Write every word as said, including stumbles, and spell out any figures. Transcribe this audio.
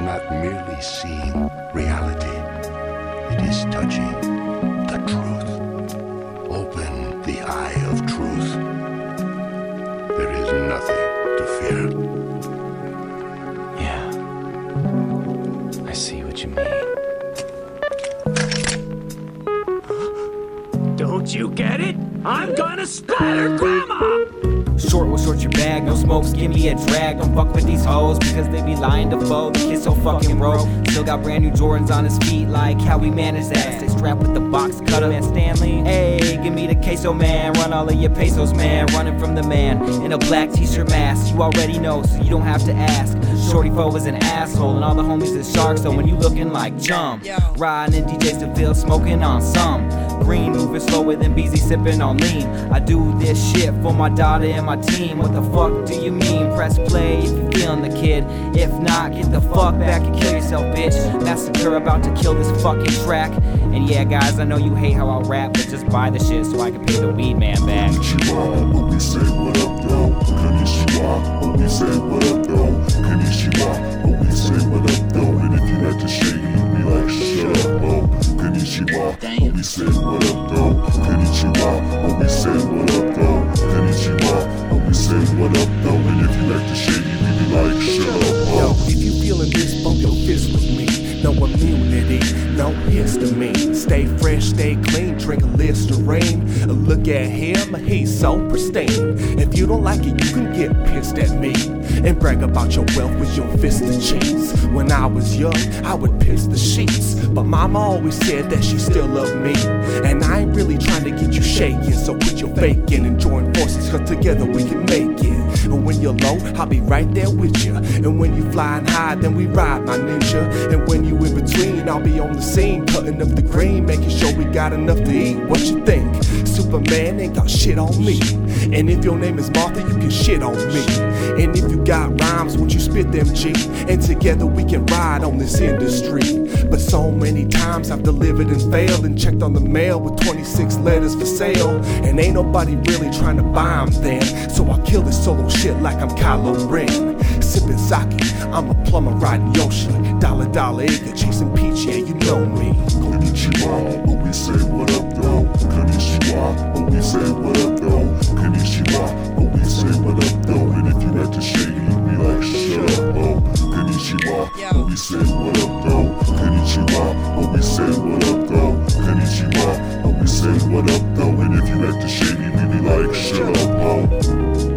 not merely seeing reality, it is touching the truth. Open the eye of truth. There is nothing to fear. Yeah, I see what you mean. Don't you get it? I'm gonna splatter Grandma! Short will short your bag, no smoke, give me a drag. Don't fuck with these hoes because they be lying to foe. The kid so fucking broke, still got brand new Jordans on his feet. Like how we manage that, stay strapped with the box cutter. Man Stanley, hey, give me the queso man. Run all of your pesos man, running from the man in a black t-shirt mask. You already know, so you don't have to ask. Shorty foe is an asshole and all the homies is sharks. So when you looking like Jump, riding in D J Seville, smoking on some green, moving slower than B Z, sipping on lean. I do this shit for my daughter and my team. What the fuck do you mean? Press play if you feeling the kid. If not, get the fuck back and kill yourself, bitch. Massacre about to kill this fucking track. And yeah, guys, I know you hate how I rap, but just buy the shit so I can pay the weed man back. Konnichiwa, we say what up though. Konnichiwa, we say what up though. Konnichiwa, we say what up though. And if you like to shake it, you be like, shut up, oh. Konnichiwa, we say what up though. Konnichiwa, we say what up though. Konnichiwa, we say what up though. And if you like to shake it, you be like, shut up, oh. Yo, if you feeling this, bump your fist with me. No immunity, no histamine. Stay fresh, stay clean, drink a Listerine. Look at him, he's so pristine. If you don't like it, you can get pissed at me and brag about your wealth with your fist of cheese. When I was young, I would piss the sheets, but mama always said that she still loved me. And I ain't really trying to get you shaking, so put your faith in and join forces, cause together we can make it. And when you're low, I'll be right there with you. And when you flying high, then we ride, my ninja. And when you in between, I'll be on the scene, cutting up the green, making sure we got enough to eat. What you think? Superman ain't got shit on me. And if your name is Martha, you can shit on me. And if you got rhymes, won't you spit them, G? And together we can ride on this industry. But so many times I've delivered and failed, and checked on the mail with twenty-six letters for sale. And ain't nobody really trying to buy them then. So I kill this solo shit like I'm Kylo Ren. Sipping sake, I'm a plumber riding Yoshi. Dollar dollar acre, chasing peach, yeah, you know me. Konnichiwa, but we say what up though. Konnichiwa, but we say what up though. Konnichiwa, but we say what up though. And if you like to shake it, you be like, shut up, oh. Konnichiwa, but we say what up though. Konnichiwa, but we say what up though. Konnichiwa, but we say what up though. And if you like to shake it, you be like, shut up, oh.